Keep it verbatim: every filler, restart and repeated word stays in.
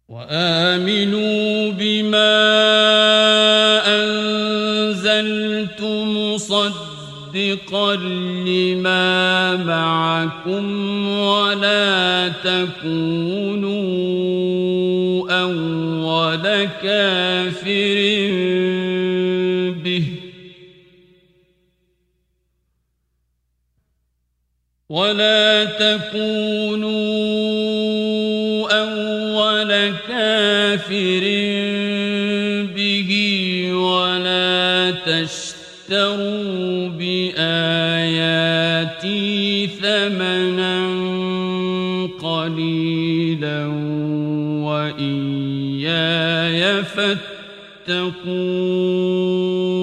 وآمنوا بما أنزلت مصدقا لما معكم ولا تكونوا أول كافر به ولا تكونوا أول كافر به ولا تشتروا بآياتي ثمنا قليلا وإياي فاتقون